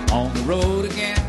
on the road again.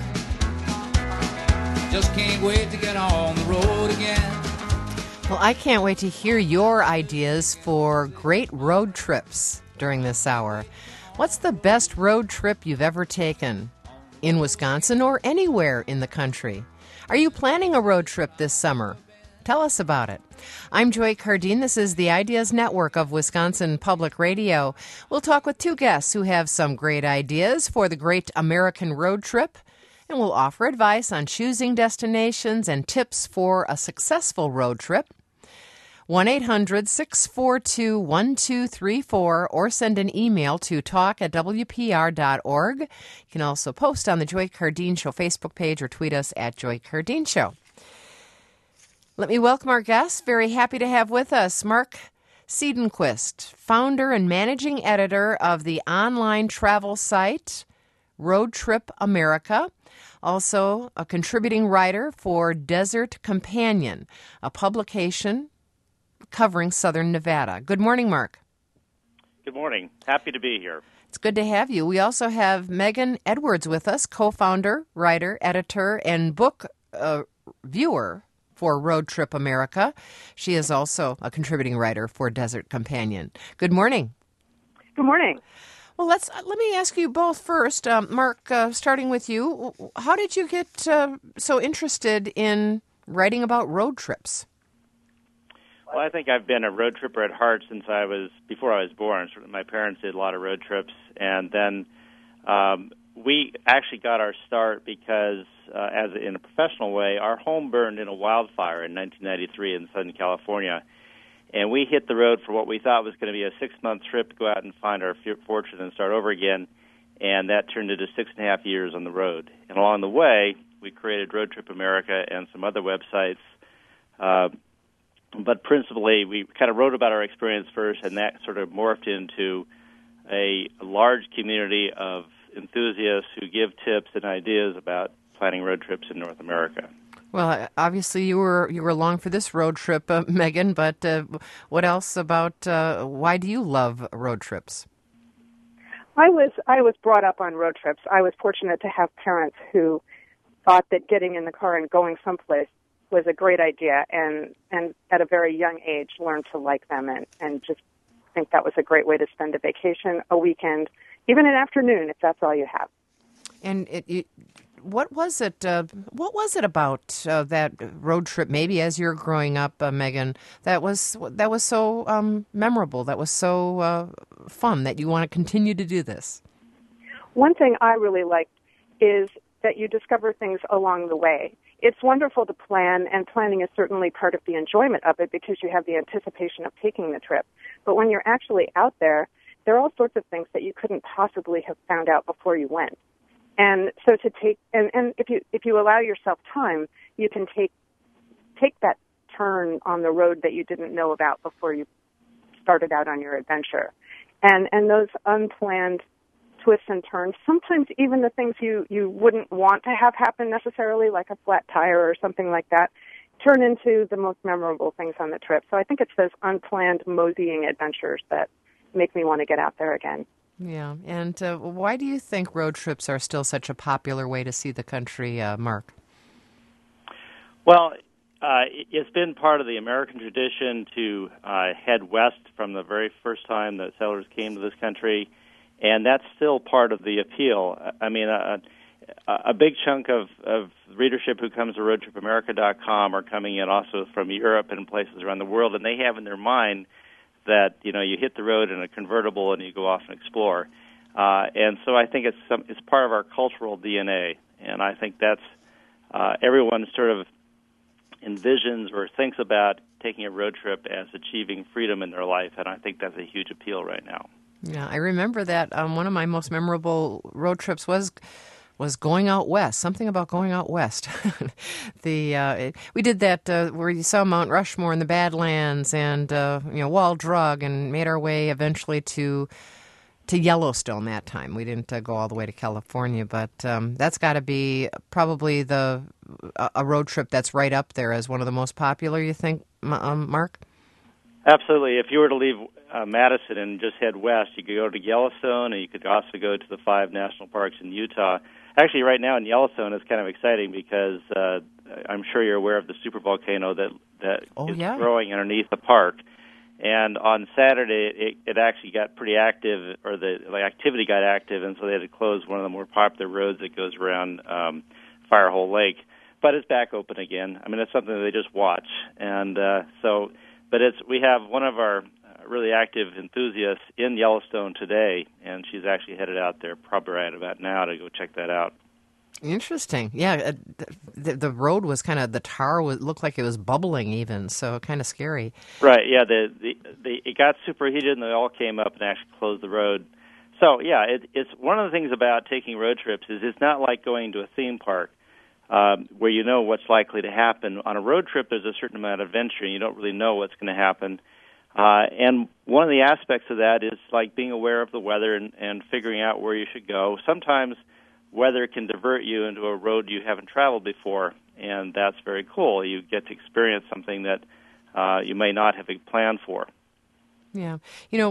Just can't wait to get on the road again. Well, I can't wait to hear your ideas for great road trips during this hour. What's the best road trip you've ever taken in Wisconsin or anywhere in the country? Are you planning a road trip this summer? Tell us about it. I'm Joy Cardine. This is the Ideas Network of Wisconsin Public Radio. We'll talk with two guests who have some great ideas for the great American road trip, and we'll offer advice on choosing destinations and tips for a successful road trip. 1-800-642-1234 or send an email to talk@wpr.org. You can also post on the Joy Cardine Show Facebook page or tweet us at Joy Cardine Show. Let me welcome our guests. Very happy to have with us Mark Siedenquist, founder and managing editor of the online travel site Road Trip America. Also a contributing writer for Desert Companion, a publication covering Southern Nevada. Good morning, Mark. Good morning. Happy to be here. It's good to have you. We also have Megan Edwards with us, co-founder, writer, editor, and book viewer for Road Trip America. She is also a contributing writer for Desert Companion. Good morning. Good morning. Well, let me ask you both first. Mark, starting with you, how did you get so interested in writing about road trips? Well, I think I've been a road tripper at heart since before I was born. My parents did a lot of road trips, and then we actually got our start because, in a professional way, our home burned in a wildfire in 1993 in Southern California, and we hit the road for what we thought was going to be a 6-month trip to go out and find our fortune and start over again, and that turned into 6.5 years on the road. And along the way, we created Road Trip America and some other websites. But principally, we kind of wrote about our experience first, and that sort of morphed into a large community of enthusiasts who give tips and ideas about planning road trips in North America. Well, obviously you were along for this road trip, Megan, but what else about why do you love road trips? I was brought up on road trips. I was fortunate to have parents who thought that getting in the car and going someplace was a great idea, and at a very young age learned to like them and just think that was a great way to spend a vacation, a weekend, even an afternoon if that's all you have. And what was it about that road trip? Maybe as you're growing up, Megan, that was so memorable, that was so fun that you want to continue to do this. One thing I really liked is that you discover things along the way. It's wonderful to plan, and planning is certainly part of the enjoyment of it because you have the anticipation of taking the trip. But when you're actually out there, there are all sorts of things that you couldn't possibly have found out before you went. And so to take, and if you allow yourself time, you can take that turn on the road that you didn't know about before you started out on your adventure. And those unplanned twists and turns, sometimes even the things you wouldn't want to have happen necessarily, like a flat tire or something like that, turn into the most memorable things on the trip. So I think it's those unplanned moseying adventures that make me want to get out there again. Yeah, and why do you think road trips are still such a popular way to see the country, Mark? Well, it's been part of the American tradition to head west from the very first time that settlers came to this country, and that's still part of the appeal. I mean, a big chunk of readership who comes to roadtripamerica.com are coming in also from Europe and places around the world, and they have in their mind that, you know, you hit the road in a convertible and you go off and explore. And so I think it's part of our cultural DNA, and I think that's everyone sort of envisions or thinks about taking a road trip as achieving freedom in their life, and I think that's a huge appeal right now. Yeah, I remember that one of my most memorable road trips was going out west. Something about going out west. We did that where you saw Mount Rushmore in the Badlands and Wall Drug, and made our way eventually to Yellowstone that time. We didn't go all the way to California, but that's got to be probably a road trip that's right up there as one of the most popular, you think, Mark? Absolutely. If you were to leave Madison and just head west, you could go to Yellowstone, and you could also go to the 5 national parks in Utah. Actually, right now in Yellowstone, it's kind of exciting because I'm sure you're aware of the supervolcano that is growing underneath the park. And on Saturday, it actually got pretty active, or the activity got active, and so they had to close one of the more popular roads that goes around Firehole Lake. But it's back open again. I mean, it's something that they just watch, and we have one of our really active enthusiasts in Yellowstone today, and she's actually headed out there probably right about now to go check that out. Interesting. Yeah, the road was kind of, the tar looked like it was bubbling even, so kind of scary. Right. Yeah. It got superheated and they all came up and actually closed the road. So yeah, it's one of the things about taking road trips is it's not like going to a theme park where you know what's likely to happen. On a road trip, there's a certain amount of adventure, and you don't really know what's going to happen. And one of the aspects of that is like being aware of the weather and figuring out where you should go. Sometimes weather can divert you into a road you haven't traveled before, and that's very cool. You get to experience something that you may not have planned for. Yeah.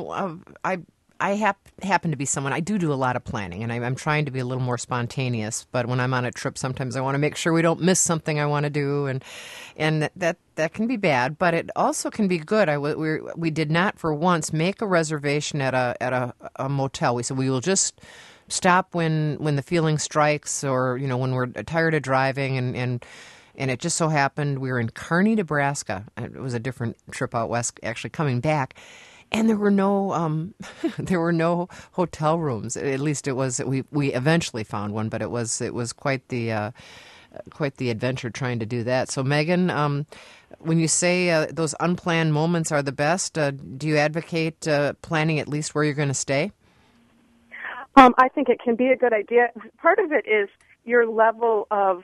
I happen to be someone, I do a lot of planning, and I'm trying to be a little more spontaneous, but when I'm on a trip, sometimes I want to make sure we don't miss something I want to do, and that can be bad, but it also can be good. We did not for once make a reservation at a motel. We said we will just stop when the feeling strikes, or when we're tired of driving, and it just so happened we were in Kearney, Nebraska. It was a different trip out west, actually coming back, and there were no hotel rooms. At least it was. We eventually found one, but it was quite the adventure trying to do that. So Megan, when you say those unplanned moments are the best, do you advocate planning at least where you're going to stay? I think it can be a good idea. Part of it is your level of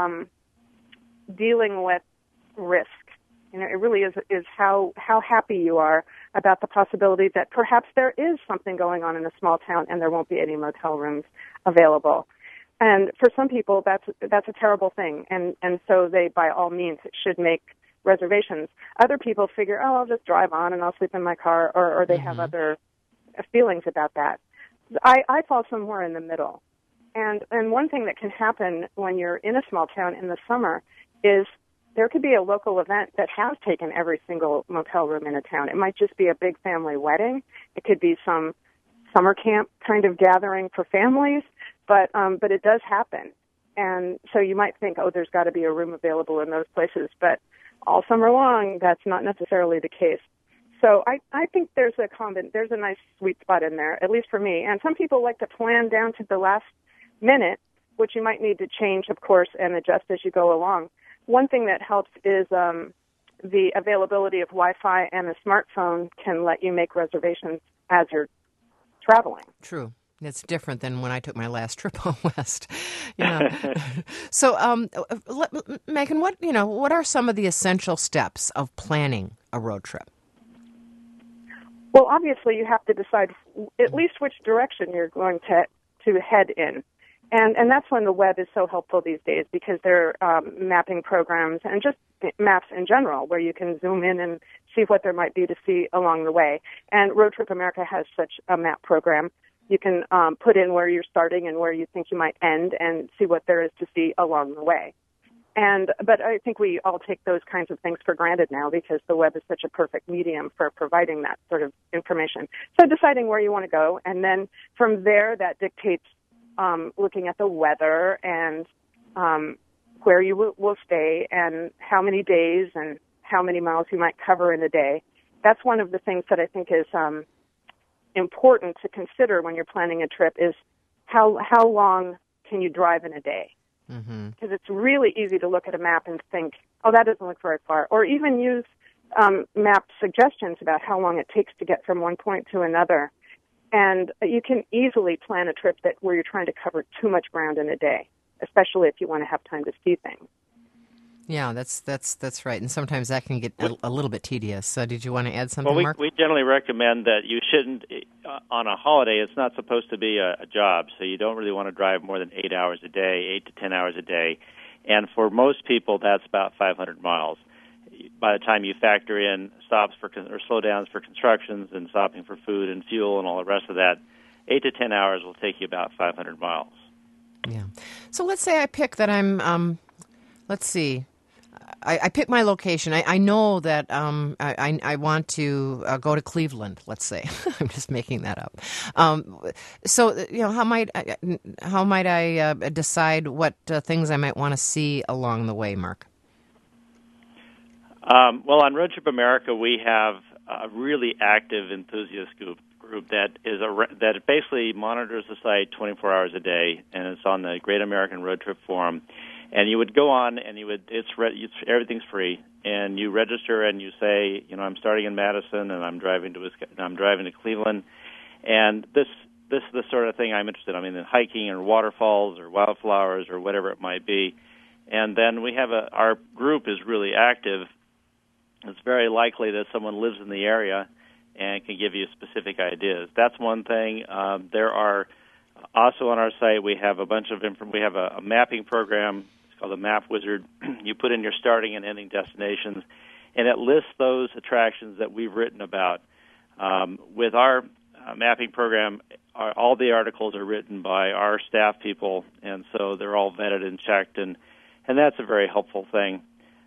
dealing with risk. It really is how happy you are about the possibility that perhaps there is something going on in a small town and there won't be any motel rooms available. And for some people, that's a terrible thing, and so they, by all means, should make reservations. Other people figure, I'll just drive on and I'll sleep in my car, or they have other feelings about that. I fall somewhere in the middle. And one thing that can happen when you're in a small town in the summer is there could be a local event that has taken every single motel room in a town. It might just be a big family wedding. It could be some summer camp kind of gathering for families, but it does happen. And so you might think, there's got to be a room available in those places, but all summer long, that's not necessarily the case. So I think there's a nice sweet spot in there, at least for me. And some people like to plan down to the last minute, which you might need to change, of course, and adjust as you go along. One thing that helps is the availability of Wi-Fi, and the smartphone can let you make reservations as you're traveling. True. It's different than when I took my last trip out west. So, Megan, what are some of the essential steps of planning a road trip? Well, obviously, you have to decide at least which direction you're going to head in. And that's when the web is so helpful these days, because there are mapping programs and just maps in general where you can zoom in and see what there might be to see along the way. And Road Trip America has such a map program. You can put in where you're starting and where you think you might end and see what there is to see along the way. But I think we all take those kinds of things for granted now, because the web is such a perfect medium for providing that sort of information. So deciding where you want to go, and then from there that dictates looking at the weather and where you will stay and how many days and how many miles you might cover in a day. That's one of the things that I think is important to consider when you're planning a trip, is how long can you drive in a day? Because it's really easy to look at a map and think, that doesn't look very far, or even use map suggestions about how long it takes to get from one point to another. And you can easily plan a trip where you're trying to cover too much ground in a day, especially if you want to have time to see things. Yeah, that's right. And sometimes that can get a little bit tedious. Did you want to add something, Mark? We generally recommend that you shouldn't, on a holiday, it's not supposed to be a job, so you don't really want to drive more than 8 hours a day, 8 to 10 hours a day. And for most people, that's about 500 miles. by the time you factor in stops for or slowdowns for constructions and stopping for food and fuel and all the rest of that, 8 to 10 hours will take you about 500 miles. Yeah. So let's say I pick that I'm, let's see, I pick my location. I know that I want to go to Cleveland, let's say. I'm just making that up. So, how might I decide what things I might want to see along the way, Mark? Well, on Road Trip America, we have a really active enthusiast group that that basically monitors the site 24 hours a day, and it's on the Great American Road Trip Forum. And you would go on, and everything's free, and you register and you say, I'm starting in Madison, and I'm driving to Cleveland, and this is the sort of thing I'm interested in. I mean, in hiking or waterfalls or wildflowers or whatever it might be. And then we have our group is really active. It's very likely that someone lives in the area and can give you specific ideas. That's one thing. There are also on our site we have a bunch of we have a mapping program. It's called the Map Wizard. You put in your starting and ending destinations, and it lists those attractions that we've written about. With our mapping program, all the articles are written by our staff people, and so they're all vetted and checked, and that's a very helpful thing.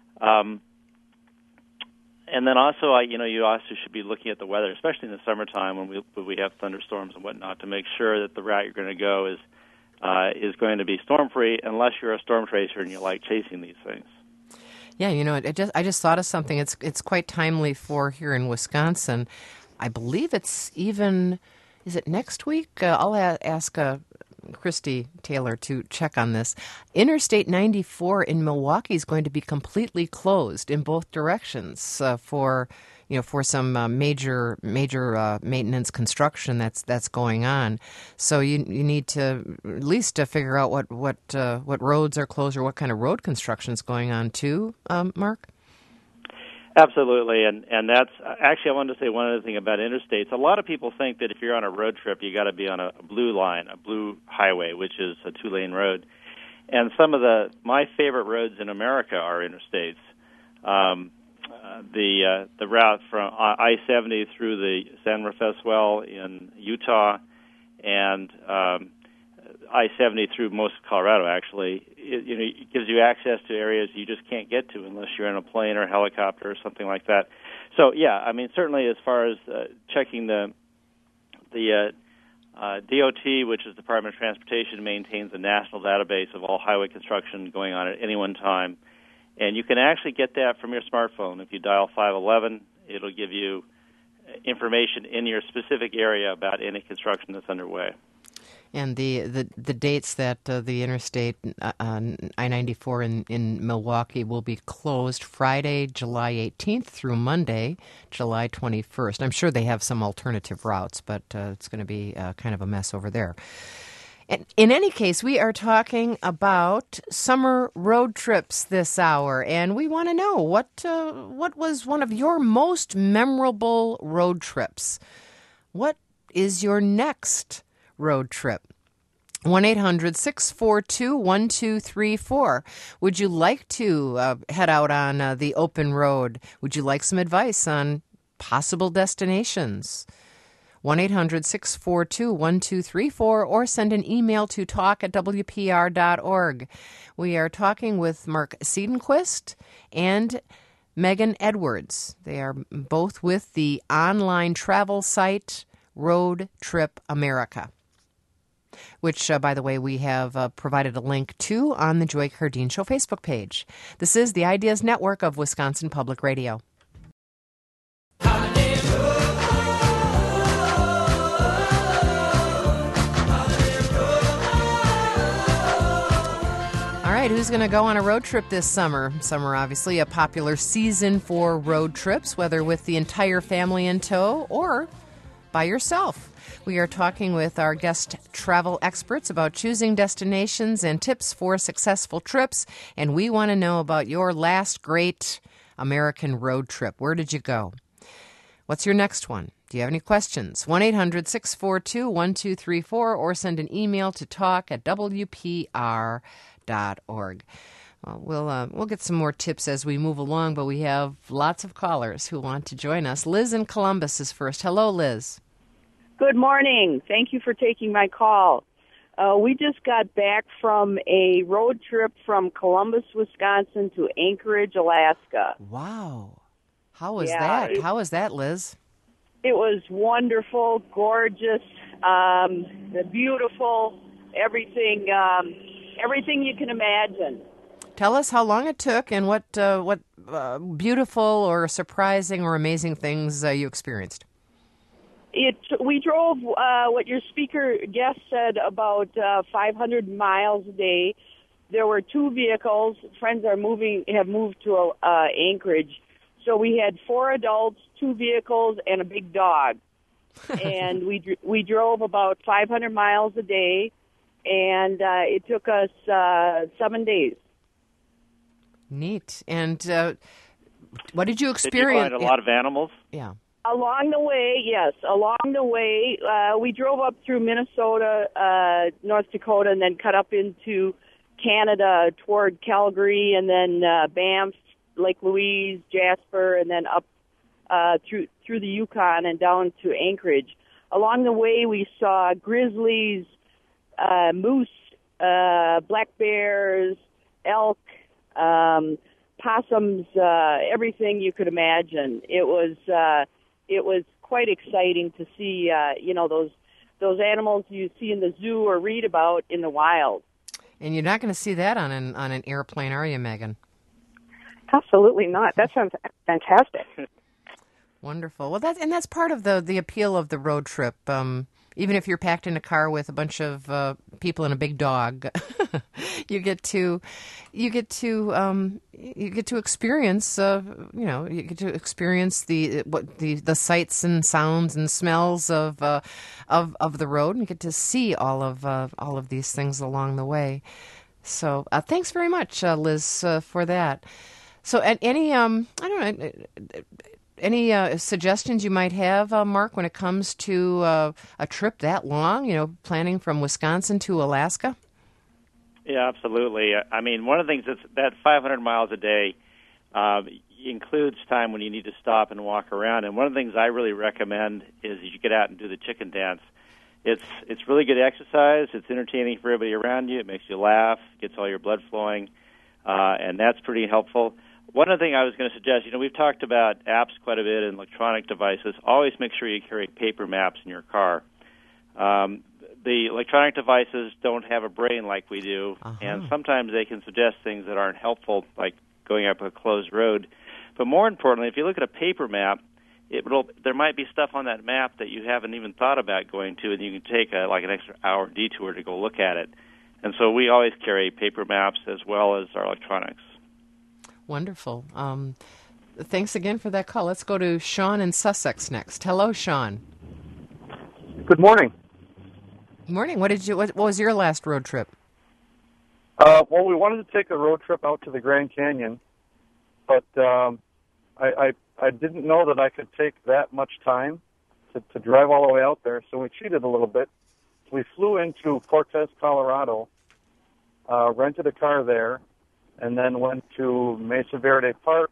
And then also, you also should be looking at the weather, especially in the summertime when we have thunderstorms and whatnot, to make sure that the route you're going to go is going to be storm-free, unless you're a storm chaser and you like chasing these things. Yeah, I just thought of something. It's quite timely for here in Wisconsin. I believe it's even, is it next week? I'll ask Christy Taylor to check on this. Interstate 94 in Milwaukee is going to be completely closed in both directions for some major maintenance construction that's going on. So you need to at least figure out what roads are closed or what kind of road construction is going on too, Mark. Absolutely, and that's actually I wanted to say one other thing about interstates. A lot of people think that if you're on a road trip, you got to be on a blue line, a blue highway, which is a 2-lane road. And some of my favorite roads in America are interstates. The route from I-70 through the San Rafael Swell in Utah, and I-70 through most of Colorado, actually, it gives you access to areas you just can't get to unless you're in a plane or a helicopter or something like that. So, yeah, I mean, certainly as far as checking the DOT, which is Department of Transportation, maintains a national database of all highway construction going on at any one time. And you can actually get that from your smartphone. If you dial 511, it'll give you information in your specific area about any construction that's underway. And the dates that the Interstate I-94 in Milwaukee will be closed Friday, July 18th through Monday, July 21st. I'm sure they have some alternative routes, but it's going to be kind of a mess over there. And in any case, we are talking about summer road trips this hour, and we want to know what was one of your most memorable road trips? What is your next road trip? 1-800-642-1234. Would you like to head out on the open road? Would you like some advice on possible destinations? 1-800-642-1234 or send an email to talk@wpr.org. We are talking with Mark Siedenquist and Megan Edwards. They are both with the online travel site Road Trip America, which, by the way, we have provided a link to on the Joy Cardine Show Facebook page. This is the Ideas Network of Wisconsin Public Radio. All right, who's going to go on a road trip this summer? Summer, obviously, a popular season for road trips, whether with the entire family in tow or by yourself. We are talking with our guest travel experts about choosing destinations and tips for successful trips, and we want to know about your last great American road trip. Where did you go? What's your next one? Do you have any questions? 1-800-642-1234 or send an email to talk@wpr.org. We'll get some more tips as we move along, but we have lots of callers who want to join us. Liz in Columbus is first. Hello, Liz. Good morning. Thank you for taking my call. We just got back from a road trip from Columbus, Wisconsin to Anchorage, Alaska. Wow. How was that? How was that, Liz? It was wonderful, gorgeous, beautiful, everything you can imagine. Tell us how long it took and what beautiful or surprising or amazing things you experienced. We drove what your speaker guest said about 500 miles a day. There were two vehicles. Friends have moved to Anchorage, so we had 4 adults, 2 vehicles, and a big dog. And we drove about 500 miles a day, and it took us 7 days. Neat. And what did you experience? Did you find a lot of animals? Yeah. Along the way, yes. Along the way, we drove up through Minnesota, North Dakota, and then cut up into Canada toward Calgary, and then Banff, Lake Louise, Jasper, and then up through the Yukon and down to Anchorage. Along the way, we saw grizzlies, moose, black bears, elk, possums, everything you could imagine. It was quite exciting to see, those animals you see in the zoo or read about in the wild. And you're not going to see that on an airplane, are you, Megan? Absolutely not. That sounds fantastic. Wonderful. Well, that's part of the appeal of the road trip. Even if you're packed in a car with a bunch of people and a big dog, you get to experience you get to experience the sights and sounds and smells of the road, and get to see all of these things along the way. So thanks very much, Liz, for that. So any suggestions you might have, Mark, when it comes to a trip that long, planning from Wisconsin to Alaska? Yeah, absolutely. I mean, one of the things that 500 miles a day includes time when you need to stop and walk around. And one of the things I really recommend is you get out and do the chicken dance. It's really good exercise. It's entertaining for everybody around you. It makes you laugh, gets all your blood flowing, and that's pretty helpful. One other thing I was going to suggest, we've talked about apps quite a bit and electronic devices. Always make sure you carry paper maps in your car. The electronic devices don't have a brain like we do, and sometimes they can suggest things that aren't helpful, like going up a closed road. But more importantly, if you look at a paper map, there might be stuff on that map that you haven't even thought about going to, and you can take an extra hour detour to go look at it. And so we always carry paper maps as well as our electronics. Wonderful. Thanks again for that call. Let's go to Sean in Sussex next. Hello, Sean. Good morning. Good morning. What was your last road trip? Well, we wanted to take a road trip out to the Grand Canyon, but I didn't know that I could take that much time to drive all the way out there, so we cheated a little bit. We flew into Cortez, Colorado, rented a car there, and then went to Mesa Verde Park,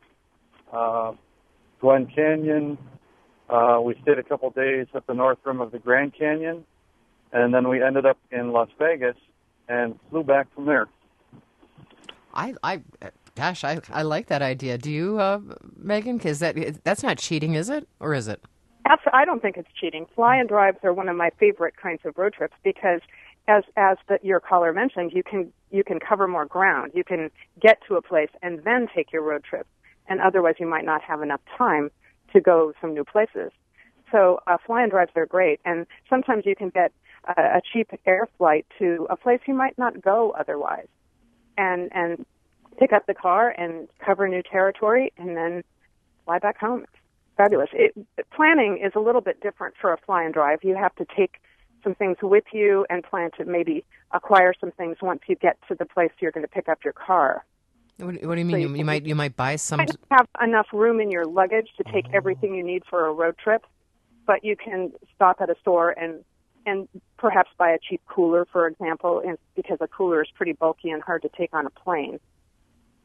Glen Canyon. We stayed a couple days at the north rim of the Grand Canyon, and then we ended up in Las Vegas and flew back from there. I like that idea. Do you, Megan? Because that's not cheating, is it? Or is it? I don't think it's cheating. Fly and drives are one of my favorite kinds of road trips because, as your caller mentioned, you can cover more ground. You can get to a place and then take your road trip, and otherwise you might not have enough time to go some new places. So fly and drives are great, and sometimes you can get a cheap air flight to a place you might not go otherwise, and pick up the car and cover new territory, and then fly back home. It's fabulous. Planning is a little bit different for a fly and drive. You have to take some things with you and plan to maybe acquire some things once you get to the place you're going to pick up your car. What do you mean? So you might buy some. You might have enough room in your luggage to take everything you need for a road trip, but you can stop at a store and perhaps buy a cheap cooler, for example, because a cooler is pretty bulky and hard to take on a plane.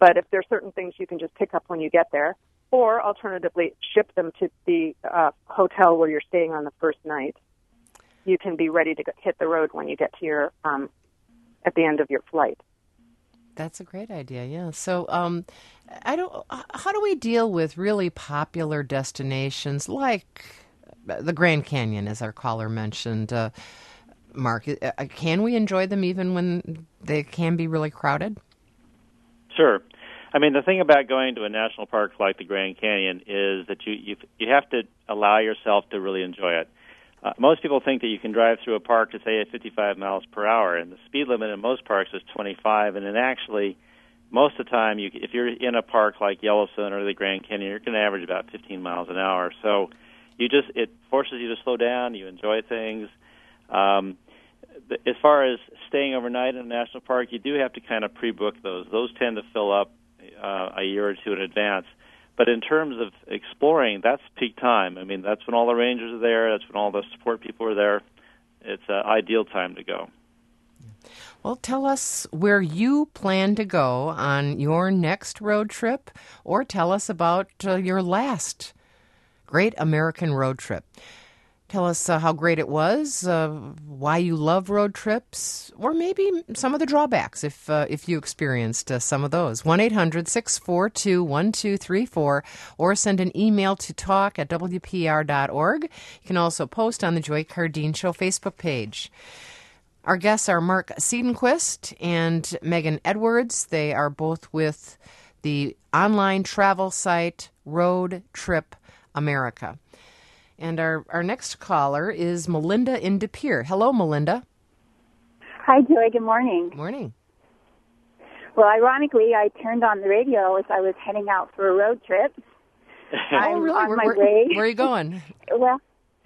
But if there's certain things you can just pick up when you get there, or alternatively ship them to the hotel where you're staying on the first night, you can be ready to hit the road when you get to your at the end of your flight. That's a great idea, yeah. So, how do we deal with really popular destinations like the Grand Canyon, as our caller mentioned? Mark, can we enjoy them even when they can be really crowded? Sure. I mean, the thing about going to a national park like the Grand Canyon is that you have to allow yourself to really enjoy it. Most people think that you can drive through a park to, say, at 55 miles per hour, and the speed limit in most parks is 25, and then actually, most of the time, if you're in a park like Yellowstone or the Grand Canyon, you're going to average about 15 miles an hour. So it forces you to slow down, you enjoy things. As far as staying overnight in a national park, you do have to kind of pre-book those. Those tend to fill up a year or two in advance. But in terms of exploring, that's peak time. I mean, that's when all the rangers are there. That's when all the support people are there. It's an ideal time to go. Well, tell us where you plan to go on your next road trip, or tell us about your last great American road trip. Tell us how great it was, why you love road trips, or maybe some of the drawbacks if you experienced some of those. 1-800-642-1234, or send an email to talk@wpr.org. You can also post on the Joy Cardine Show Facebook page. Our guests are Mark Siedenquist and Megan Edwards. They are both with the online travel site Road Trip America. And our next caller is Melinda in De Pere. Hello, Melinda. Hi, Joy. Good morning. Morning. Well, ironically, I turned on the radio as I was heading out for a road trip. I'm really? on my way. Where are you going? Well,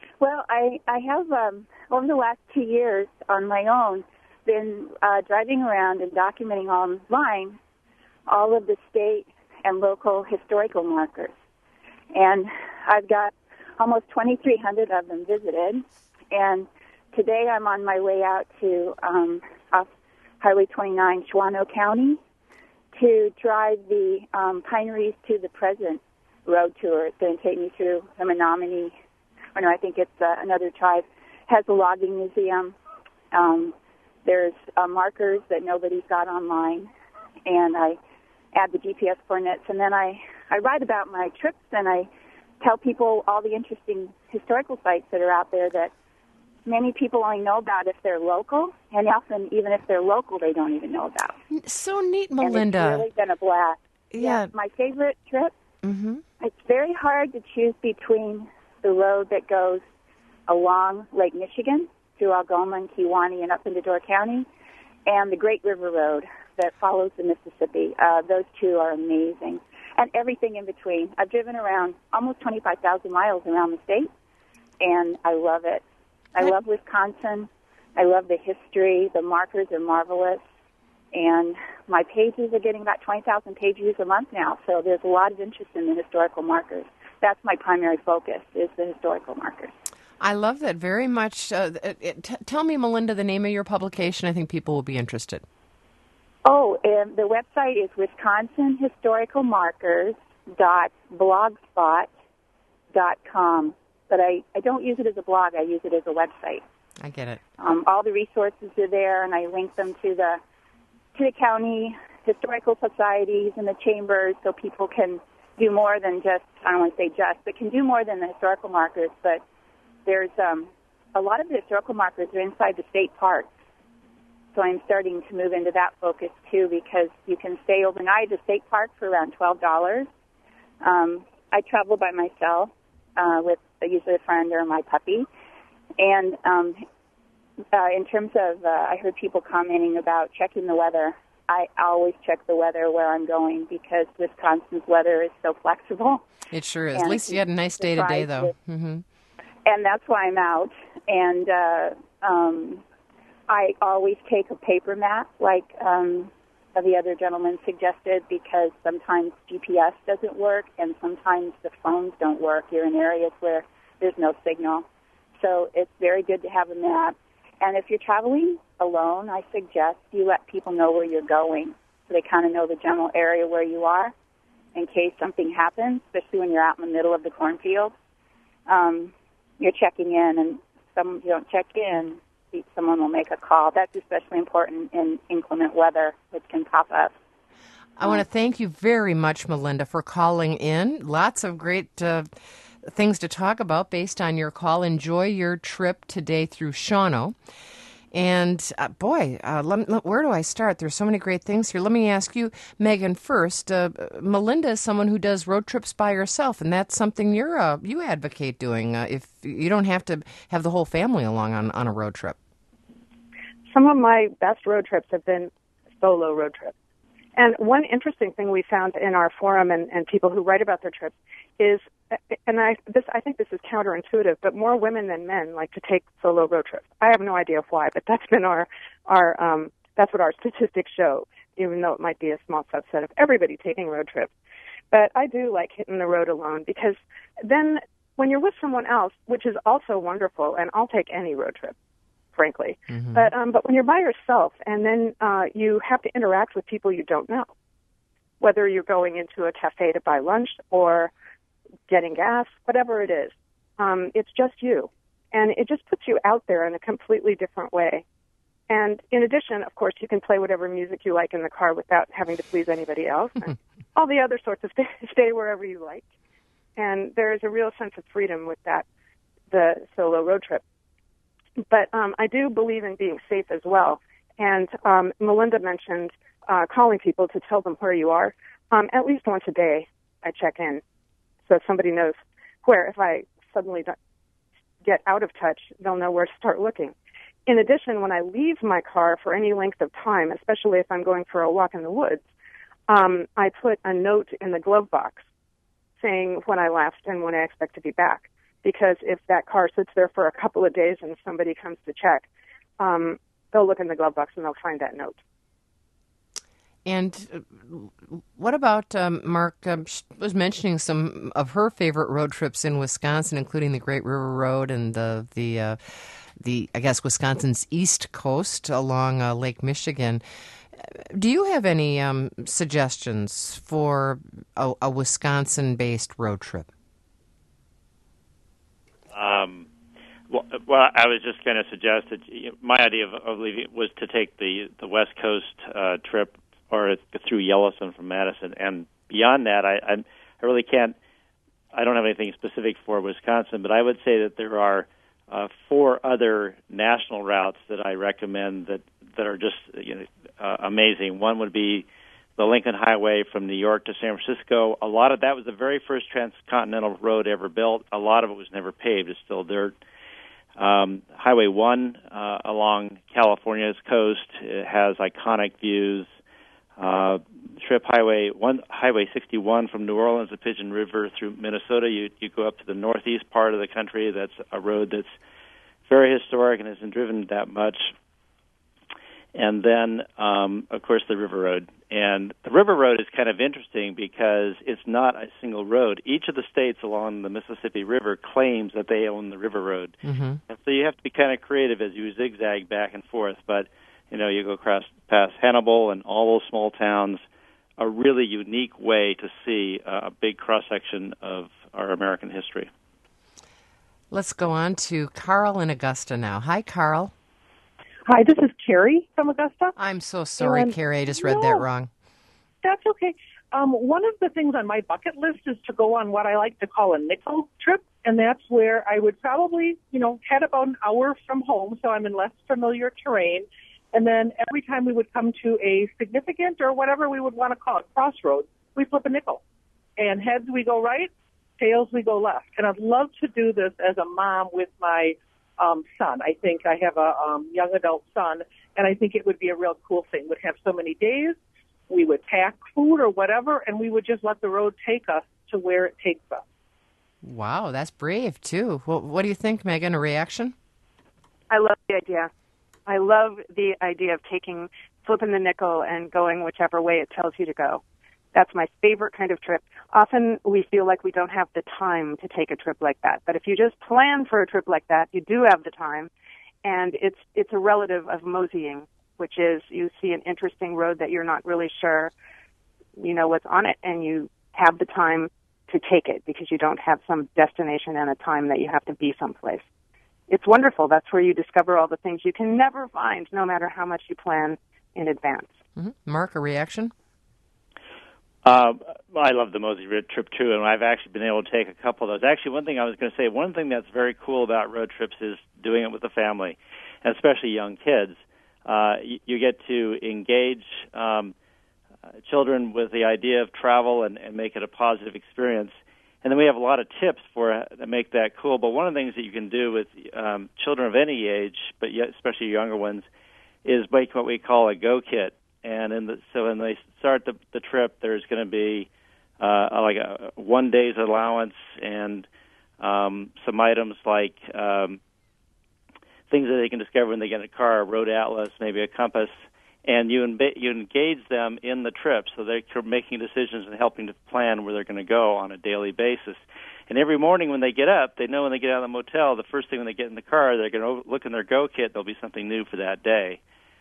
I have, over the last 2 years on my own, been driving around and documenting online all of the state and local historical markers. And I've got almost 2,300 of them visited, and today I'm on my way out to off Highway 29, Shawano County, to drive the Pineries to the Present road tour. It's going to take me through the Menominee, or no, I think it's another tribe, has a logging museum. There's markers that nobody's got online, and I add the GPS coordinates, and then I write about my trips, and I tell people all the interesting historical sites that are out there that many people only know about if they're local, and often even if they're local, they don't even know about. So neat, Melinda. And it's really been a blast. Yeah. My favorite trip, Mm-hmm. It's very hard to choose between the road that goes along Lake Michigan through Algoma and Kewaunee and up into Door County, and the Great River Road that follows the Mississippi. Those two are amazing. And everything in between. I've driven around almost 25,000 miles around the state, and I love it. I love Wisconsin. I love the history. The markers are marvelous. And my pages are getting about 20,000 page views a month now, so there's a lot of interest in the historical markers. That's my primary focus, is the historical markers. I love that very much. Tell me, Melinda, the name of your publication. I think people will be interested. Oh, and the website is wisconsinhistoricalmarkers.blogspot.com. But I don't use it as a blog. I use it as a website. I get it. All the resources are there, and I link them to the county historical societies and the chambers, so people can do more than just, I don't want to say just, but can do more than the historical markers. But there's a lot of the historical markers are inside the state parks. So I'm starting to move into that focus, too, because you can stay overnight at the state park for around $12. I travel by myself with usually a friend or my puppy. And in terms of, I heard people commenting about checking the weather. I always check the weather where I'm going because Wisconsin's weather is so flexible. It sure is. At least you had a nice day today, though. Mm-hmm. And that's why I'm out. And I always take a paper map, like the other gentleman suggested, because sometimes GPS doesn't work and sometimes the phones don't work. You're in areas where there's no signal. So it's very good to have a map. And if you're traveling alone, I suggest you let people know where you're going. so they kind of know the general area where you are in case something happens, especially when you're out in the middle of the cornfield. You're checking in, and if you don't check in, someone will make a call. That's especially important in inclement weather, which can pop up. I want to thank you very much, Melinda, for calling in. Lots of great things to talk about based on your call. Enjoy your trip today through Shawano. And, where do I start? There's so many great things here. Let me ask you, Megan, first. Melinda is someone who does road trips by herself, and that's something you advocate doing. If you don't have to have the whole family along on a road trip. Some of my best road trips have been solo road trips. And one interesting thing we found in our forum and people who write about their trips is, and I think this is counterintuitive, but more women than men like to take solo road trips. I have no idea why, but that's been that's what our statistics show, even though it might be a small subset of everybody taking road trips. But I do like hitting the road alone, because then when you're with someone else, which is also wonderful, and I'll take any road trip, frankly. Mm-hmm. But when you're by yourself, and then you have to interact with people you don't know, whether you're going into a cafe to buy lunch or getting gas, whatever it is, it's just you. And it just puts you out there in a completely different way. And in addition, of course, you can play whatever music you like in the car without having to please anybody else. And all the other sorts of stay wherever you like. And there is a real sense of freedom with that, the solo road trip. But I do believe in being safe as well. And Melinda mentioned calling people to tell them where you are. At least once a day, I check in, so somebody knows where. If I suddenly get out of touch, they'll know where to start looking. In addition, when I leave my car for any length of time, especially if I'm going for a walk in the woods, I put a note in the glove box saying when I left and when I expect to be back. Because if that car sits there for a couple of days and somebody comes to check, they'll look in the glove box and they'll find that note. And what about Mark was mentioning some of her favorite road trips in Wisconsin, including the Great River Road and the I guess Wisconsin's east coast along Lake Michigan. Do you have any suggestions for a Wisconsin-based road trip? Well, I was just going to suggest that my idea of leaving was to take the West Coast trip or through Yellowstone from Madison, and beyond that, I really can't. I don't have anything specific for Wisconsin, but I would say that there are 4 other national routes that I recommend that are just amazing. One would be the Lincoln Highway from New York to San Francisco. A lot of that was the very first transcontinental road ever built. A lot of it was never paved. It's still dirt. Highway 1 along California's coast, it has iconic views. Highway 61 from New Orleans to Pigeon River through Minnesota. You go up to the northeast part of the country. That's a road that's very historic and isn't driven that much. And then, of course, the River Road. And the River Road is kind of interesting because it's not a single road. Each of the states along the Mississippi River claims that they own the River Road. Mm-hmm. And so you have to be kind of creative as you zigzag back and forth. But, you go past Hannibal and all those small towns, a really unique way to see a big cross-section of our American history. Let's go on to Carl in Augusta now. Hi, Carl. Hi, this is Carrie from Augusta. I'm so sorry, Carrie. I just read that wrong. That's okay. One of the things on my bucket list is to go on what I like to call a nickel trip, and that's where I would probably, head about an hour from home, so I'm in less familiar terrain. And then every time we would come to a significant or whatever we would want to call it, crossroads, we flip a nickel. And heads we go right, tails we go left. And I'd love to do this as a mom with my son. I think I have a young adult son, and I think it would be a real cool thing. We'd have so many days, we would pack food or whatever, and we would just let the road take us to where it takes us. Wow, that's brave, too. Well, what do you think, Megan? A reaction? I love the idea. I love the idea of flipping the nickel and going whichever way it tells you to go. That's my favorite kind of trip. Often we feel like we don't have the time to take a trip like that. But if you just plan for a trip like that, you do have the time, and it's a relative of moseying which is you see an interesting road that you're not really sure, what's on it, and you have the time to take it because you don't have some destination and a time that you have to be someplace. It's wonderful. That's where you discover all the things you can never find, no matter how much you plan in advance. Mm-hmm. Mark, a reaction? I love the Mosey road trip, too, and I've actually been able to take a couple of those. Actually, one thing I was going to say, one thing that's very cool about road trips is doing it with the family, and especially young kids. You get to engage children with the idea of travel and make it a positive experience. And then we have a lot of tips to make that cool. But one of the things that you can do with children of any age, but yet especially younger ones, is make what we call a go kit. And so when they start the trip, there's going to be like a 1 day's allowance and some items like things that they can discover when they get in a car, a road atlas, maybe a compass, and you engage them in the trip so they're making decisions and helping to plan where they're going to go on a daily basis. And every morning when they get up, they know when they get out of the motel, the first thing when they get in the car, they're going to look in their go kit, there'll be something new for that day.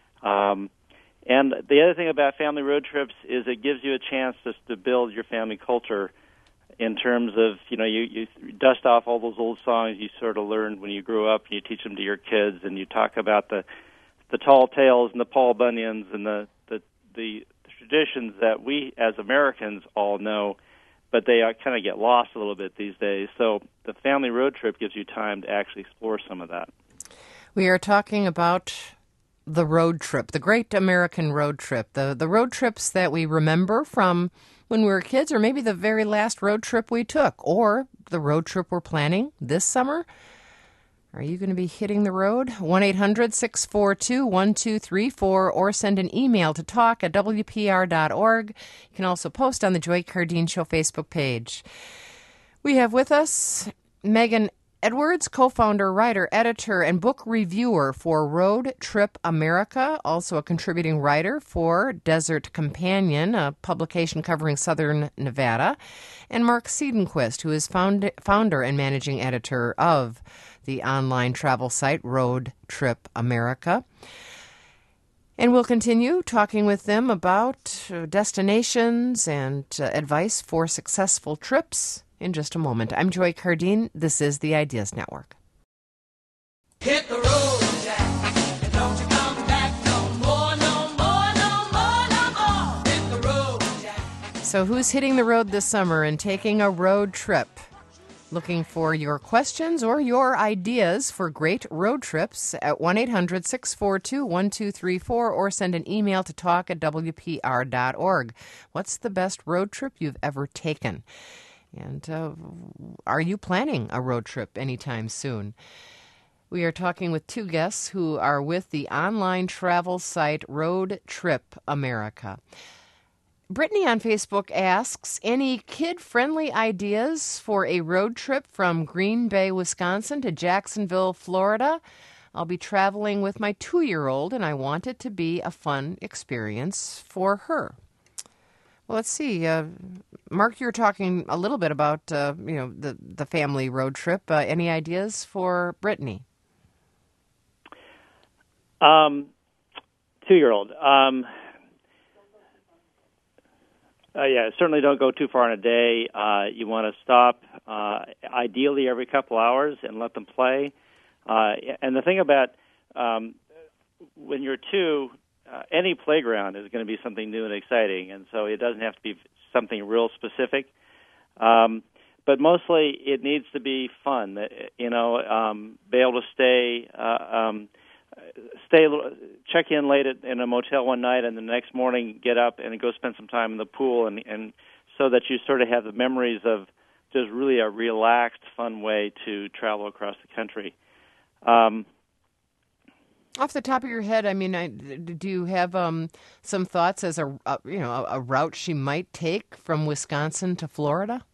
And the other thing about family road trips is it gives you a chance just to build your family culture in terms of, you dust off all those old songs you sort of learned when you grew up, and you teach them to your kids, and you talk about the tall tales and the Paul Bunyans and the traditions that we as Americans all know, but they kind of get lost a little bit these days. So the family road trip gives you time to actually explore some of that. We are talking about the road trip, the great American road trip, the road trips that we remember from when we were kids, or maybe the very last road trip we took, or the road trip we're planning this summer. Are you going to be hitting the road? 1-800-642-1234, or send an email to talk@wpr.org. You can also post on the Joy Cardine Show Facebook page. We have with us Megan Edwards, co-founder, writer, editor, and book reviewer for Road Trip America, also a contributing writer for Desert Companion, a publication covering southern Nevada, and Mark Siedenquist, who is founder and managing editor of the online travel site Road Trip America. And we'll continue talking with them about destinations and advice for successful trips in just a moment. I'm Joy Cardine. This is the Ideas Network. Hit the road, Jack, and don't you come back no more, no more, no more, no more. Hit the road, Jack. So who's hitting the road this summer and taking a road trip? Looking for your questions or your ideas for great road trips at 1-800-642-1234, or send an email to talk@wpr.org. What's the best road trip you've ever taken? And are you planning a road trip anytime soon? We are talking with two guests who are with the online travel site Road Trip America. Brittany on Facebook asks, any kid-friendly ideas for a road trip from Green Bay, Wisconsin to Jacksonville, Florida? I'll be traveling with my 2-year-old, and I want it to be a fun experience for her. Well, let's see. Mark, you were talking a little bit about the family road trip. Any ideas for Brittany? 2-year-old. Yeah, certainly don't go too far in a day. You want to stop, ideally every couple hours, and let them play. And the thing about when you're 2, any playground is going to be something new and exciting, and so it doesn't have to be something real specific. But mostly it needs to be fun. Be able to check in late in a motel one night, and the next morning get up and go spend some time in the pool, and so that you sort of have the memories of just really a relaxed, fun way to travel across the country. Off the top of your head, do you have some thoughts as a route she might take from Wisconsin to Florida?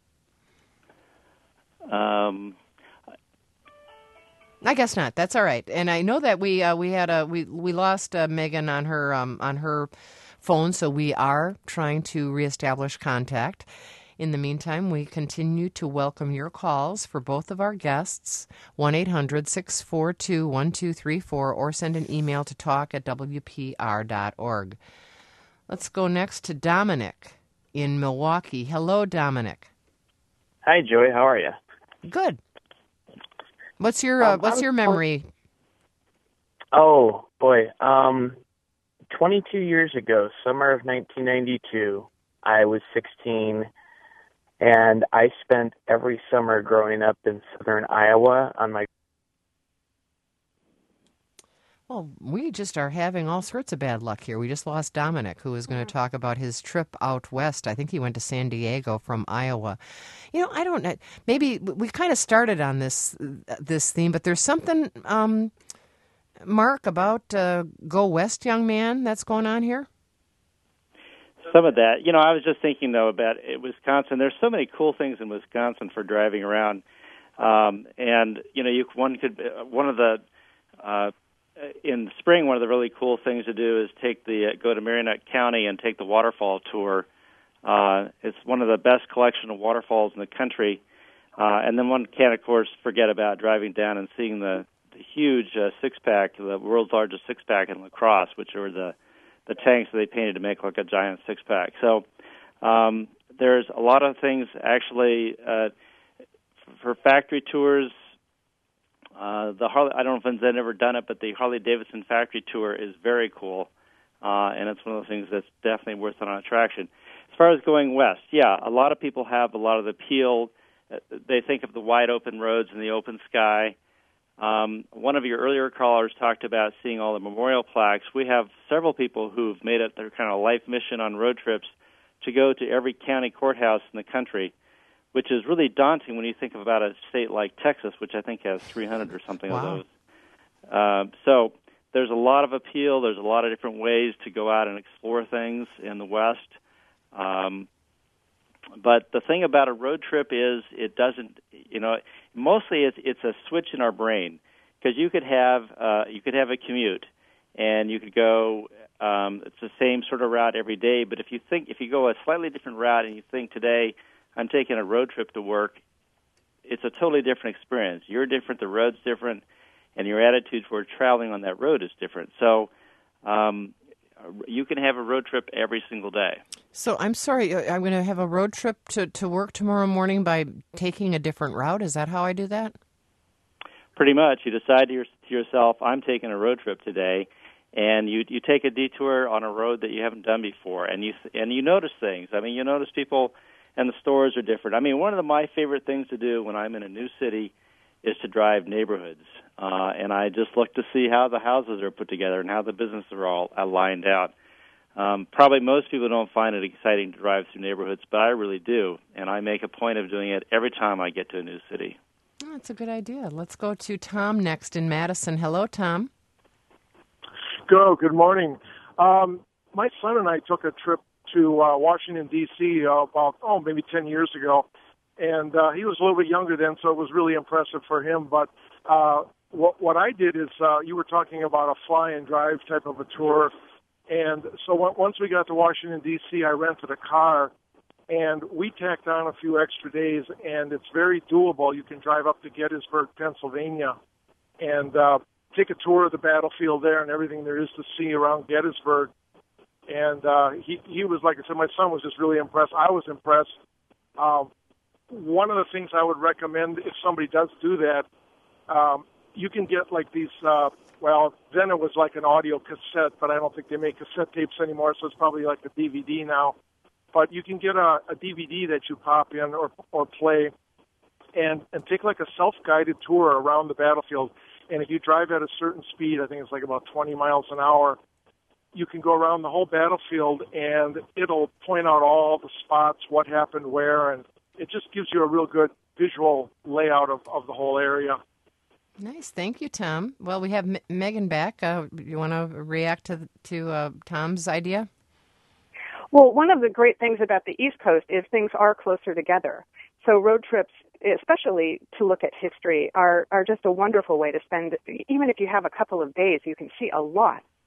I guess not. That's all right. And I know that we lost Megan on her phone, so we are trying to reestablish contact. In the meantime, we continue to welcome your calls for both of our guests, 1-800-642-1234, or send an email to talk@wpr.org. Let's go next to Dominic in Milwaukee. Hello, Dominic. Hi, Joey. How are you? Good. What's your memory? Oh, boy. 22 years ago, summer of 1992, I was 16, and I spent every summer growing up in southern Iowa on my... Well, we just are having all sorts of bad luck here. We just lost Dominic, who was going to talk about his trip out west. I think he went to San Diego from Iowa. You know, I don't know. Maybe we kind of started on this theme, but there's something, Mark, about Go West, young man, that's going on here? Some of that. You know, I was just thinking, though, about Wisconsin. There's so many cool things in Wisconsin for driving around. And, you know, in spring, one of the really cool things to do is go to Merrimack County and take the waterfall tour. It's one of the best collection of waterfalls in the country. And then one can't, of course, forget about driving down and seeing the huge six-pack, the world's largest six-pack in La Crosse, which are the tanks that they painted to make like a giant six-pack. So there's a lot of things, actually, for factory tours. I don't know if anyone's ever done it, but the Harley-Davidson factory tour is very cool, and it's one of the things that's definitely worth an attraction. As far as going west, yeah, a lot of people have a lot of the appeal. They think of the wide-open roads and the open sky. One of your earlier callers talked about seeing all the memorial plaques. We have several people who've made it their kind of life mission on road trips to go to every county courthouse in the country, which is really daunting when you think about a state like Texas, which I think has 300 or something of those. So there's a lot of appeal. There's a lot of different ways to go out and explore things in the West. But the thing about a road trip is it doesn't, mostly it's a switch in our brain, because you could have a commute and you could go, it's the same sort of route every day. But if you go a slightly different route and you think today, I'm taking a road trip to work, it's a totally different experience. You're different, the road's different, and your attitude toward traveling on that road is different. So you can have a road trip every single day. So I'm sorry, I'm going to have a road trip to work tomorrow morning by taking a different route? Is that how I do that? Pretty much. You decide to yourself, I'm taking a road trip today, and you take a detour on a road that you haven't done before, and you notice things. I mean, you notice people, and the stores are different. I mean, one of my favorite things to do when I'm in a new city is to drive neighborhoods, and I just look to see how the houses are put together and how the businesses are all lined out. Probably most people don't find it exciting to drive through neighborhoods, but I really do, and I make a point of doing it every time I get to a new city. Oh, that's a good idea. Let's go to Tom next in Madison. Hello, Tom. Good morning. My son and I took a trip to Washington, D.C. About maybe 10 years ago, and he was a little bit younger then, so it was really impressive for him. But what I did is you were talking about a fly and drive type of a tour, and so once we got to Washington, D.C., I rented a car, and we tacked on a few extra days, and it's very doable. You can drive up to Gettysburg, Pennsylvania, and take a tour of the battlefield there and everything there is to see around Gettysburg. And he was, like I said, my son was just really impressed. I was impressed. One of the things I would recommend if somebody does do that, you can get like these, then it was like an audio cassette, but I don't think they make cassette tapes anymore, so it's probably like a DVD now. But you can get a DVD that you pop in or play and take like a self-guided tour around the battlefield. And if you drive at a certain speed, I think it's like about 20 miles an hour, you can go around the whole battlefield, and it'll point out all the spots, what happened where, and it just gives you a real good visual layout of the whole area. Nice. Thank you, Tom. Well, we have Megan back. You want to react to Tom's idea? Well, one of the great things about the East Coast is things are closer together. So road trips, especially to look at history, are just a wonderful way to spend. Even if you have a couple of days, you can see a lot.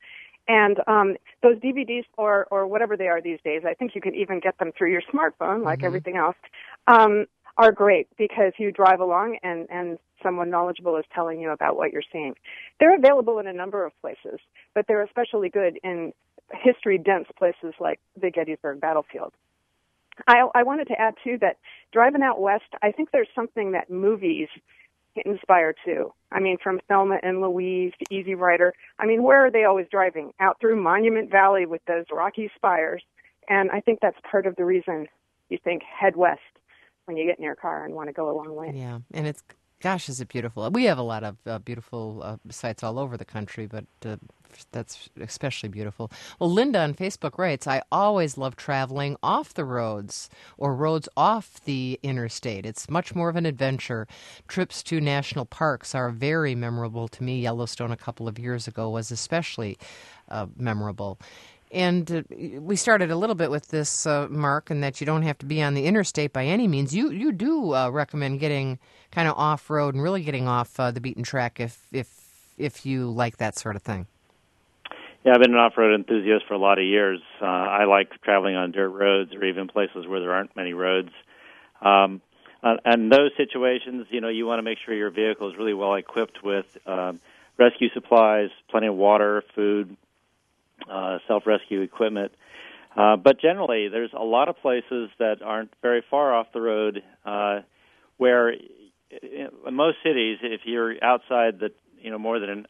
And those DVDs or whatever they are these days, I think you can even get them through your smartphone, like everything else, are great because you drive along and someone knowledgeable is telling you about what you're seeing. They're available in a number of places, but they're especially good in history-dense places like the Gettysburg Battlefield. I wanted to add, too, that driving out west, I think there's something that movies inspire too. I mean, from Thelma and Louise to Easy Rider. I mean, where are they always driving? Out through Monument Valley with those rocky spires. And I think that's part of the reason you think head west when you get in your car and want to go a long way. Yeah, and it's, gosh, is it beautiful. We have a lot of beautiful sites all over the country, but that's especially beautiful. Well, Linda on Facebook writes, I always love traveling off the roads or roads off the interstate. It's much more of an adventure. Trips to national parks are very memorable to me. Yellowstone a couple of years ago was especially memorable. And we started a little bit with this, Mark, and that you don't have to be on the interstate by any means. You do recommend getting kind of off-road and really getting off the beaten track if you like that sort of thing. Yeah, I've been an off-road enthusiast for a lot of years. I like traveling on dirt roads or even places where there aren't many roads. And those situations, you want to make sure your vehicle is really well equipped with rescue supplies, plenty of water, food, self-rescue equipment. But generally, there's a lot of places that aren't very far off the road where in most cities, if you're outside the, more than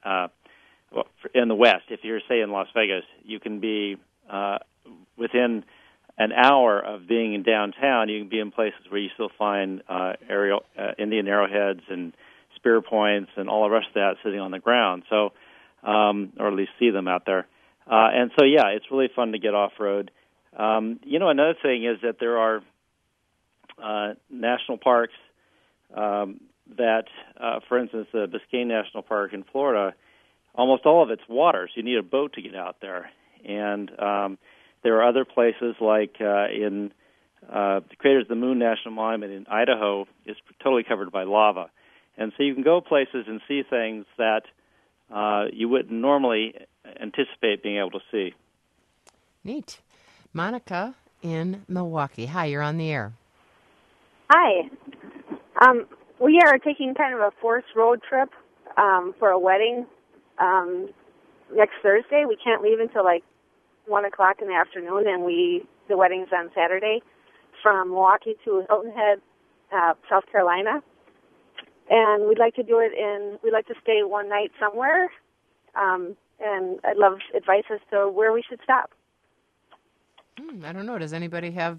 in the West, if you're, say, in Las Vegas, you can be within an hour of being in downtown. You can be in places where you still find Indian arrowheads and spear points and all the rest of that sitting on the ground. So, or at least see them out there. And so, yeah, it's really fun to get off-road. Another thing is that there are national parks that, for instance, the Biscayne National Park in Florida, almost all of it's water, so you need a boat to get out there. And there are other places like in the Craters of the Moon National Monument in Idaho is totally covered by lava. And so you can go places and see things that you wouldn't normally anticipate being able to see. Neat. Monica in Milwaukee. Hi, you're on the air. Hi. We are taking kind of a forced road trip for a wedding next Thursday. We can't leave until like 1 o'clock in the afternoon, and the wedding's on Saturday from Milwaukee to Hilton Head, South Carolina. And we'd like to do it we'd like to stay one night somewhere. And I'd love advice as to where we should stop. I don't know. Does anybody have,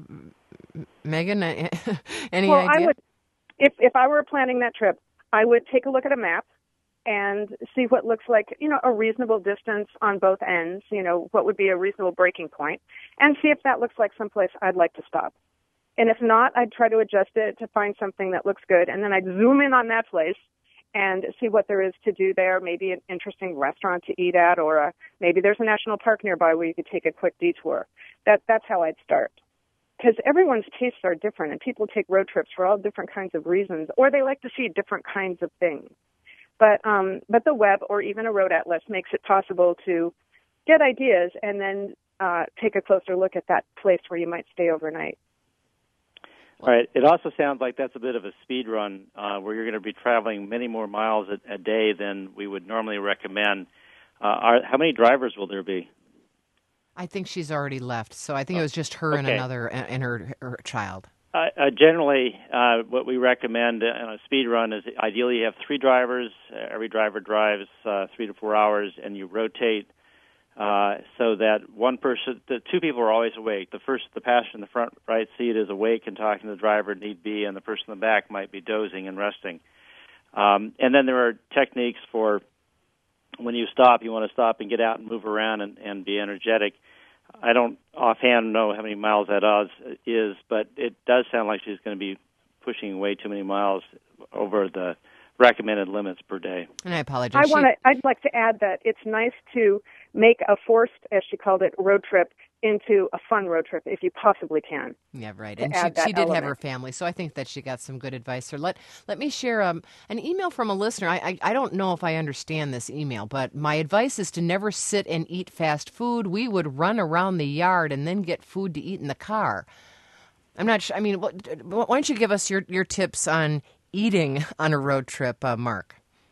Megan, any idea? I would, if I were planning that trip, I would take a look at a map and see what looks like, a reasonable distance on both ends, what would be a reasonable breaking point, and see if that looks like someplace I'd like to stop. And if not, I'd try to adjust it to find something that looks good, and then I'd zoom in on that place and see what there is to do there, maybe an interesting restaurant to eat at, or maybe there's a national park nearby where you could take a quick detour. That's how I'd start. Because everyone's tastes are different, and people take road trips for all different kinds of reasons, or they like to see different kinds of things. But the web or even a road atlas makes it possible to get ideas and then take a closer look at that place where you might stay overnight. All right. It also sounds like that's a bit of a speed run where you're going to be traveling many more miles a day than we would normally recommend. How many drivers will there be? I think she's already left, so I think it was just her and another and her child. Generally, what we recommend on a speed run is ideally you have 3 drivers. Every driver drives 3 to 4 hours, and you rotate so that the 2 people are always awake. The passenger in the front right seat is awake and talking to the driver need be, and the person in the back might be dozing and resting. And then there are techniques for when you stop, you want to stop and get out and move around and be energetic. I don't offhand know how many miles that is, but it does sound like she's going to be pushing way too many miles over the recommended limits per day. And I apologize. I'd like to add that it's nice to make a forced, as she called it, road trip into a fun road trip if you possibly can. Yeah, right. To And add that she did have element. her family, so I think that she got some good advice there. Let me share an email from a listener. I don't know if I understand this email, but my advice is to never sit and eat fast food. We would run around the yard and then get food to eat in the car. I'm not sure. I mean, why don't you give us your tips on eating on a road trip, Mark?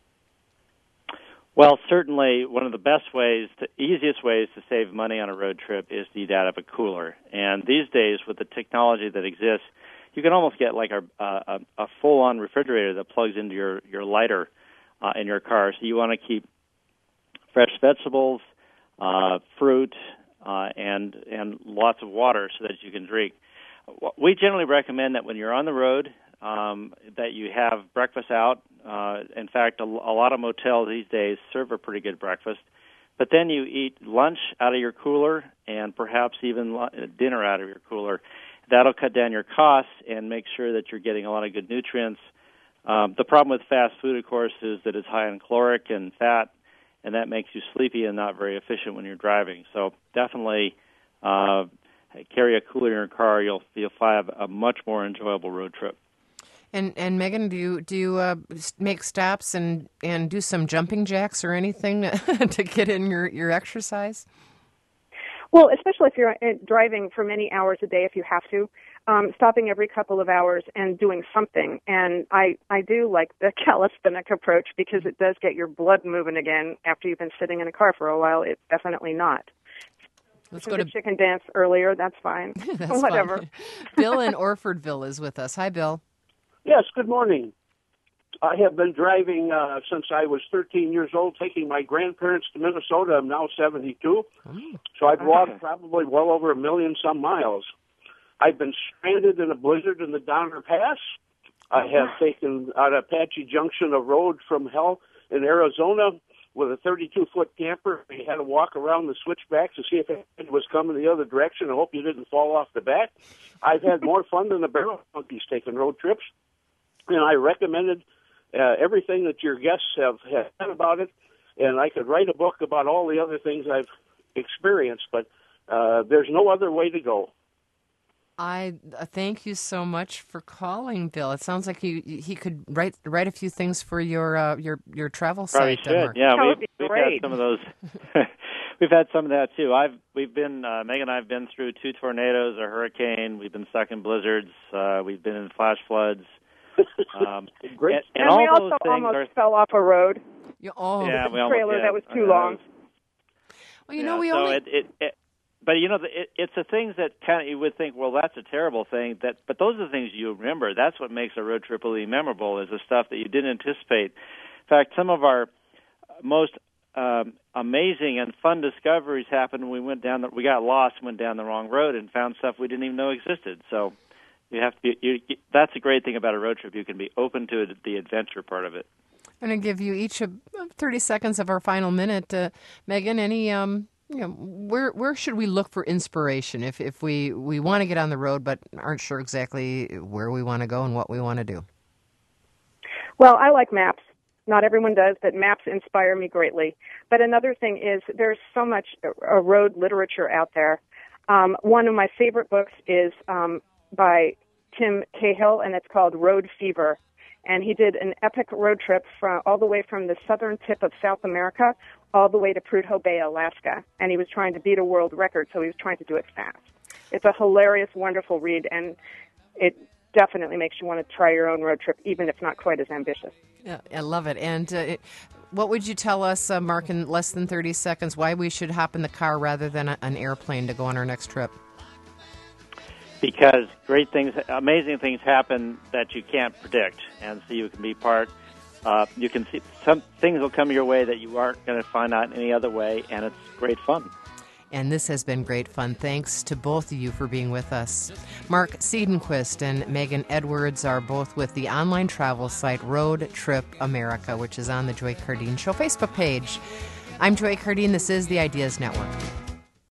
Well, certainly one of the best ways, easiest ways to save money on a road trip is to eat out of a cooler. And these days, with the technology that exists, you can almost get like a full-on refrigerator that plugs into your lighter in your car. So you want to keep fresh vegetables, fruit, and lots of water so that you can drink. We generally recommend that when you're on the road, that you have breakfast out. In fact, a lot of motels these days serve a pretty good breakfast. But then you eat lunch out of your cooler and perhaps even dinner out of your cooler. That'll cut down your costs and make sure that you're getting a lot of good nutrients. The problem with fast food, of course, is that it's high in caloric and fat, and that makes you sleepy and not very efficient when you're driving. So definitely carry a cooler in your car. You'll find a much more enjoyable road trip. And Megan, do you make stops and do some jumping jacks or anything to get in your exercise? Well, especially if you're driving for many hours a day, if you have to, stopping every couple of hours and doing something. And I do like the calisthenic approach because it does get your blood moving again after you've been sitting in a car for a while. It's definitely not. Let's go to chicken dance earlier. That's fine. That's Whatever. fine. Bill in Orfordville is with us. Hi, Bill. Yes, good morning. I have been driving since I was 13 years old, taking my grandparents to Minnesota. I'm now 72, so I've walked probably well over 1 million some miles. I've been stranded in a blizzard in the Donner Pass. I have taken out Apache Junction a road from hell in Arizona with a 32-foot camper. We had to walk around the switchbacks to see if it was coming the other direction. I hope you didn't fall off the back. I've had more fun than the barrel monkeys taking road trips. And I recommended everything that your guests have said about it, and I could write a book about all the other things I've experienced, but there's no other way to go. I thank you so much for calling, Bill. It sounds like he could write a few things for your travel Probably site. should. Mark. Yeah, That would be we've great. had some of those. We've had some of that too. We've been Megan and I have been through 2 tornadoes, a hurricane. We've been stuck in blizzards. We've been in flash floods. Great. And we all also those things almost fell off a road. Yeah, with we a almost trailer did. that was too long. Well, you know, we so only. But you know, it's the things that kind of you would think, well, that's a terrible thing. But those are the things you remember. That's what makes a road trip really memorable. Is the stuff that you didn't anticipate. In fact, some of our most amazing and fun discoveries happened when we got lost, went down the wrong road, and found stuff we didn't even know existed. So you have to be. That's a great thing about a road trip. You can be open to the adventure part of it. I'm going to give you each 30 seconds of our final minute. Megan, any where should we look for inspiration if we want to get on the road but aren't sure exactly where we want to go and what we want to do? Well, I like maps. Not everyone does, but maps inspire me greatly. But another thing is there's so much road literature out there. One of my favorite books is by Tim Cahill, and it's called Road Fever. And he did an epic road trip all the way from the southern tip of South America all the way to Prudhoe Bay, Alaska. And he was trying to beat a world record, so he was trying to do it fast. It's a hilarious, wonderful read, and it definitely makes you want to try your own road trip, even if not quite as ambitious. Yeah, I love it. And what would you tell us, Mark, in less than 30 seconds, why we should hop in the car rather than an airplane to go on our next trip? Because great things, amazing things happen that you can't predict, and so you can be part. You can see some things will come your way that you aren't going to find out any other way, and it's great fun. And this has been great fun. Thanks to both of you for being with us. Mark Siedenquist and Megan Edwards are both with the online travel site Road Trip America, which is on the Joy Cardine Show Facebook page. I'm Joy Cardine. This is the Ideas Network.